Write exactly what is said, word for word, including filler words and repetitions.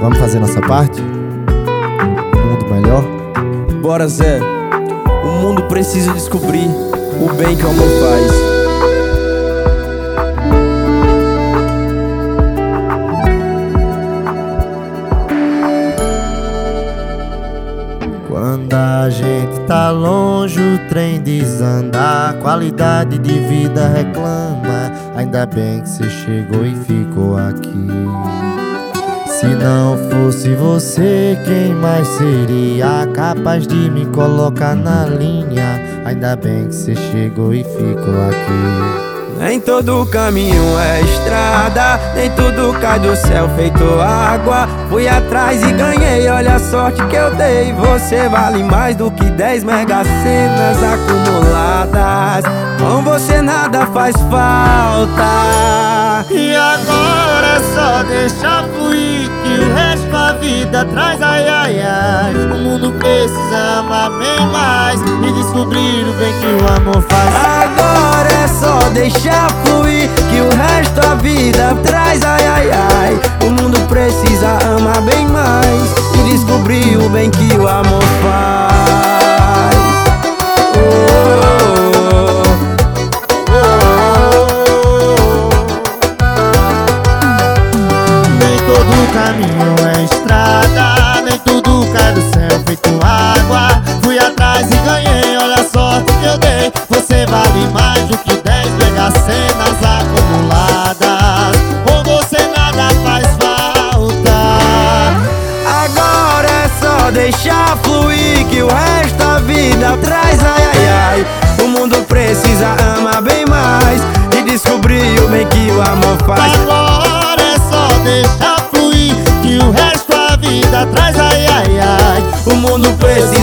Vamos fazer nossa parte? Um mundo melhor? Bora, Zé. O mundo precisa descobrir o bem que o amor faz. Quando a gente tá longe, o trem desanda, a qualidade de vida reclama. Ainda bem que cê chegou e ficou aqui. Se não fosse você, quem mais seria capaz de me colocar na linha? Ainda bem que cê chegou e ficou aqui. Nem todo caminho é estrada, nem tudo cai do céu feito água. Fui atrás e ganhei, olha a sorte que eu dei. Você vale mais do que dez megacenas acumuladas. Com você nada faz falta. E agora é só deixar fluir, que o resto da vida traz ai ai ai. O mundo precisa amar bem mais e descobrir o bem que o amor faz. Agora é só deixar fluir, que o resto da vida traz ai ai ai. O mundo precisa amar bem mais e descobrir o bem que o amor faz. Oh, todo caminho é estrada, nem tudo cai do céu feito água. Fui atrás e ganhei, olha a sorte que eu dei. Você vale mais do que dez megacenas acumuladas. Com você nada faz falta. agora é só deixar fluir, que o resto da vida traz ai ai ai. O mundo precisa amar bem mais e descobrir o bem que o amor faz. Agora é só deixar fluir, que o resto da vida traz ai ai ai. O mundo precisa